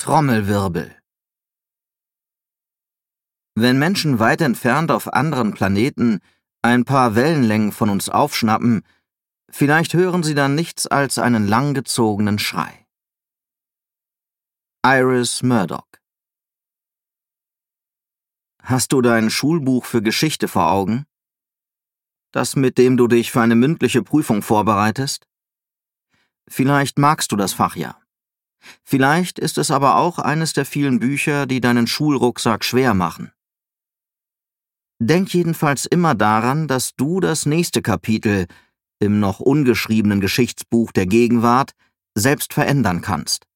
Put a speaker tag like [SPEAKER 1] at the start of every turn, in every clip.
[SPEAKER 1] Trommelwirbel. Wenn Menschen weit entfernt auf anderen Planeten ein paar Wellenlängen von uns aufschnappen, vielleicht hören sie dann nichts als einen langgezogenen Schrei. Iris Murdoch. Hast du dein Schulbuch für Geschichte vor Augen? Das, mit dem du dich für eine mündliche Prüfung vorbereitest? Vielleicht magst du das Fach ja. Vielleicht ist es aber auch eines der vielen Bücher, die deinen Schulrucksack schwer machen. Denk jedenfalls immer daran, dass du das nächste Kapitel im noch ungeschriebenen Geschichtsbuch der Gegenwart selbst verändern kannst.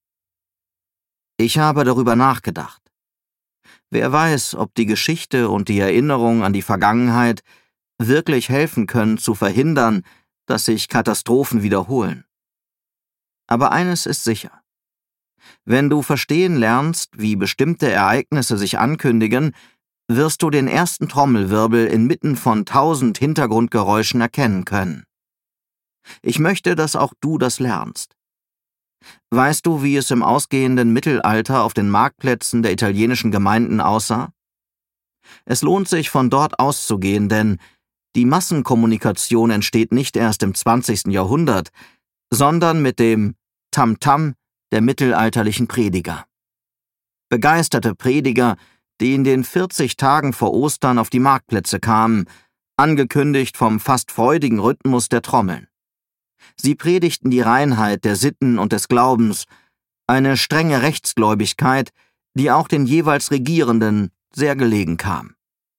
[SPEAKER 1] Ich habe darüber nachgedacht. Wer weiß, ob die Geschichte und die Erinnerung an die Vergangenheit wirklich helfen können, zu verhindern, dass sich Katastrophen wiederholen. Aber eines ist sicher. Wenn du verstehen lernst, wie bestimmte Ereignisse sich ankündigen, wirst du den ersten Trommelwirbel inmitten von 1000 Hintergrundgeräuschen erkennen können. Ich möchte, dass auch du das lernst. Weißt du, wie es im ausgehenden Mittelalter auf den Marktplätzen der italienischen Gemeinden aussah? Es lohnt sich, von dort auszugehen, denn die Massenkommunikation entsteht nicht erst im 20. Jahrhundert, sondern mit dem Tamtam der mittelalterlichen Prediger. Begeisterte Prediger, die in den 40 Tagen vor Ostern auf die Marktplätze kamen, angekündigt vom fast freudigen Rhythmus der Trommeln. Sie predigten die Reinheit der Sitten und des Glaubens, eine strenge Rechtsgläubigkeit, die auch den jeweils Regierenden sehr gelegen kam.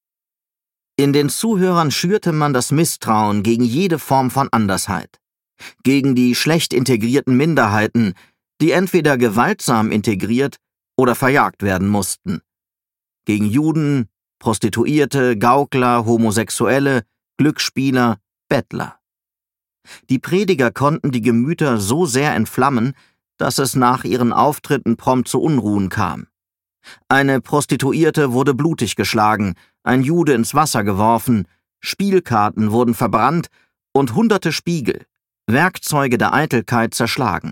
[SPEAKER 1] In den Zuhörern schürte man das Misstrauen gegen jede Form von Andersheit, gegen die schlecht integrierten Minderheiten, die entweder gewaltsam integriert oder verjagt werden mussten, gegen Juden, Prostituierte, Gaukler, Homosexuelle, Glücksspieler, Bettler. Die Prediger konnten die Gemüter so sehr entflammen, dass es nach ihren Auftritten prompt zu Unruhen kam. Eine Prostituierte wurde blutig geschlagen, ein Jude ins Wasser geworfen, Spielkarten wurden verbrannt und hunderte Spiegel, Werkzeuge der Eitelkeit, zerschlagen.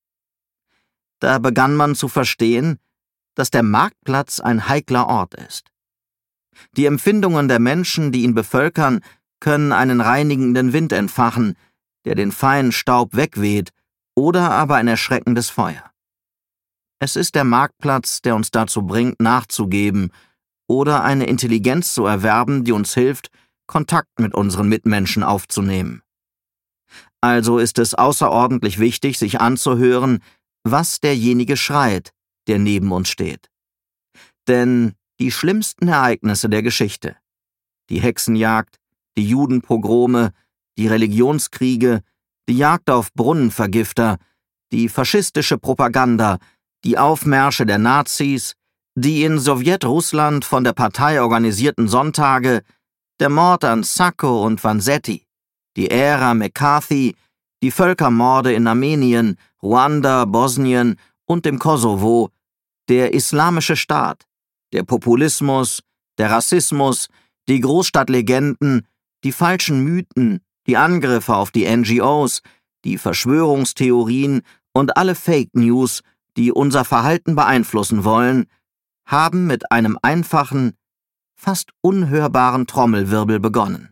[SPEAKER 1] Da begann man zu verstehen, dass der Marktplatz ein heikler Ort ist. Die Empfindungen der Menschen, die ihn bevölkern, können einen reinigenden Wind entfachen, der den feinen Staub wegweht, oder aber ein erschreckendes Feuer. Es ist der Marktplatz, der uns dazu bringt, nachzugeben oder eine Intelligenz zu erwerben, die uns hilft, Kontakt mit unseren Mitmenschen aufzunehmen. Also ist es außerordentlich wichtig, sich anzuhören, was derjenige schreit, der neben uns steht. Denn die schlimmsten Ereignisse der Geschichte, die Hexenjagd, die Judenpogrome, die Religionskriege, die Jagd auf Brunnenvergifter, die faschistische Propaganda, die Aufmärsche der Nazis, die in Sowjetrussland von der Partei organisierten Sonntage, der Mord an Sacco und Vanzetti, die Ära McCarthy, die Völkermorde in Armenien, Ruanda, Bosnien und dem Kosovo, der Islamische Staat, der Populismus, der Rassismus, die Großstadtlegenden, die falschen Mythen, die Angriffe auf die NGOs, die Verschwörungstheorien und alle Fake News, die unser Verhalten beeinflussen wollen, haben mit einem einfachen, fast unhörbaren Trommelwirbel begonnen.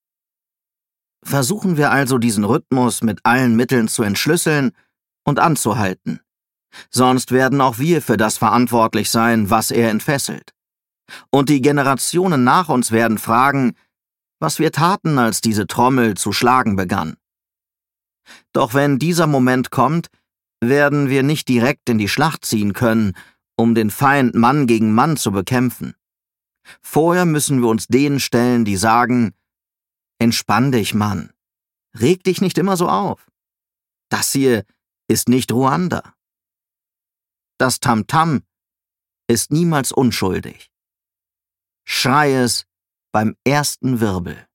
[SPEAKER 1] Versuchen wir also, diesen Rhythmus mit allen Mitteln zu entschlüsseln und anzuhalten. Sonst werden auch wir für das verantwortlich sein, was er entfesselt. Und die Generationen nach uns werden fragen, was wir taten, als diese Trommel zu schlagen begann. Doch wenn dieser Moment kommt, werden wir nicht direkt in die Schlacht ziehen können, um den Feind Mann gegen Mann zu bekämpfen. Vorher müssen wir uns denen stellen, die sagen, entspann dich, Mann. Reg dich nicht immer so auf. Das hier ist nicht Ruanda. Das Tamtam ist niemals unschuldig. Schrei es beim ersten Wirbel.